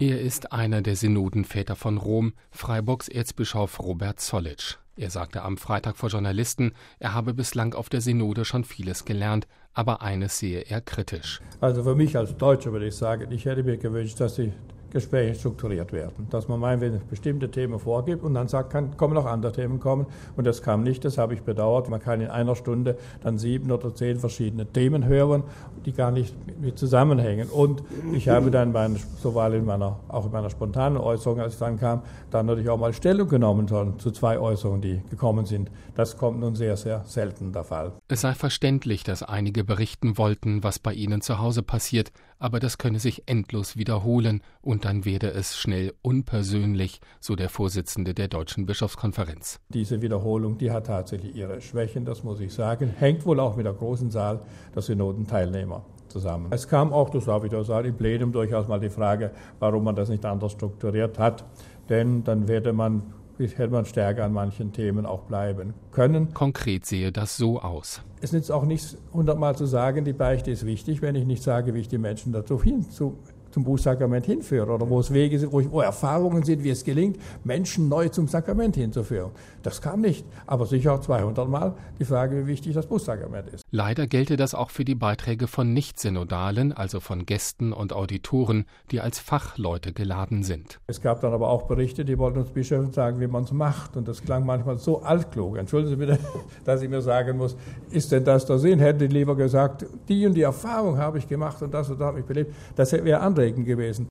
Er ist einer der Synodenväter von Rom, Freiburgs Erzbischof Robert Zollitsch. Er sagte am Freitag vor Journalisten, er habe bislang auf der Synode schon vieles gelernt, aber eines sehe er kritisch. Also für mich als Deutscher würde ich sagen, ich hätte mir gewünscht, dass die Gespräche strukturiert werden. Dass man wenn bestimmte Themen vorgibt und dann sagt, kommen auch andere Themen kommen. Und das kam nicht, das habe ich bedauert. Man kann in einer Stunde dann 7 oder 10 verschiedene Themen hören, die gar nicht mit zusammenhängen. Und ich habe dann sowohl in meiner spontanen Äußerung, als ich dann kam, dann natürlich auch mal Stellung genommen zu 2 Äußerungen, die gekommen sind. Das kommt nun sehr, sehr selten der Fall. Es sei verständlich, dass einige berichten wollten, was bei ihnen zu Hause passiert, aber das könne sich endlos wiederholen und dann werde es schnell unpersönlich, so der Vorsitzende der Deutschen Bischofskonferenz. Diese Wiederholung, die hat tatsächlich ihre Schwächen, das muss ich sagen, hängt wohl auch mit der großen Zahl der Synodenteilnehmer zusammen. Es kam auch, das darf ich doch sagen, im Plenum durchaus mal die Frage, warum man das nicht anders strukturiert hat, denn dann hätte man stärker an manchen Themen auch bleiben können. Konkret sehe das so aus. Es nützt auch nichts, 100-mal zu sagen, die Beichte ist wichtig, wenn ich nicht sage, wie ich die Menschen dazu zum Bußsakrament hinführe oder wo es Wege sind, wo Erfahrungen sind, wie es gelingt, Menschen neu zum Sakrament hinzuführen. Das kam nicht, aber sicher 200-mal die Frage, wie wichtig das Bußsakrament ist. Leider gelte das auch für die Beiträge von Nicht-Synodalen, also von Gästen und Auditoren, die als Fachleute geladen sind. Es gab dann aber auch Berichte, die wollten uns Bischöfen sagen, wie man es macht. Und das klang manchmal so altklug. Entschuldigen Sie bitte, dass ich mir sagen muss, ist denn das der Sinn? Hätten die lieber gesagt, die und die Erfahrung habe ich gemacht und das habe ich belebt. Das wäre anregend gewesen.